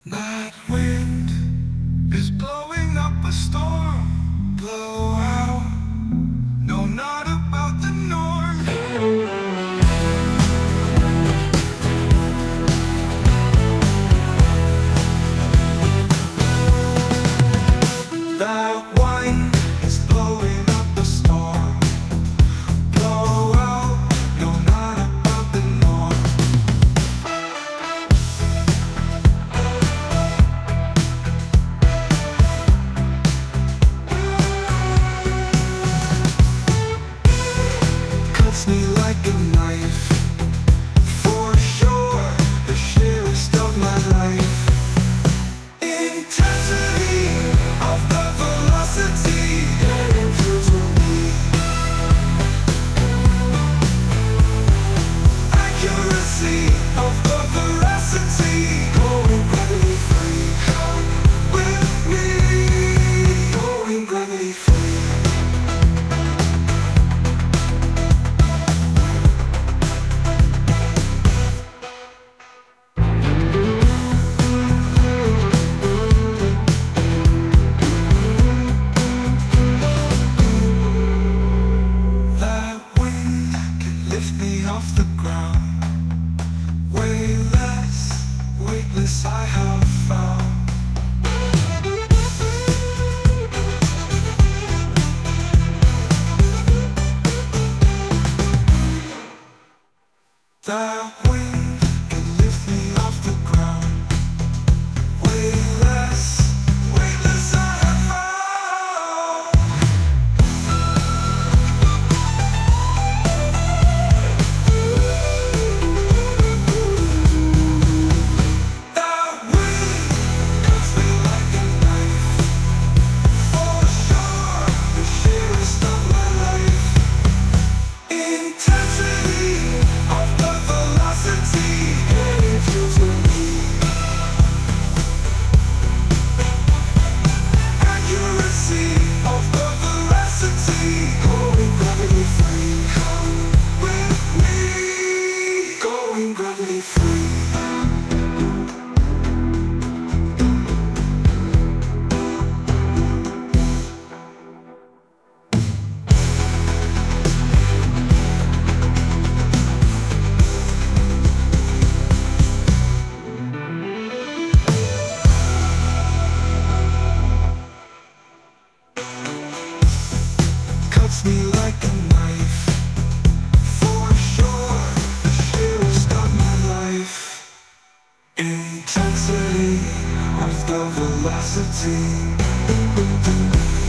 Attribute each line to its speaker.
Speaker 1: That wind is blowing up a storm. Blow out, no, not about the norm. That wind is blowing up a storm. Blow out, no, not about the norm. Cuts me like a knife, for sure, the sheerest of my life. Intensity of the velocity, getting through to me. Accuracy of the veracity, going gravity free. Come with me, going gravity free. That wind can lift me off the ground. Way less weightless I have found. That wind can lift me off the ground. Way less weightless I have found. That wind cuts me like a knife, for sure, the sheerest of my life. Intensity of the velocity, getting through to me. Accuracy of the veracity, going gravity free. Come with me, going gravity free. Cuts me like a knife, for sure, the sheerest of my life. Intensity of the velocity.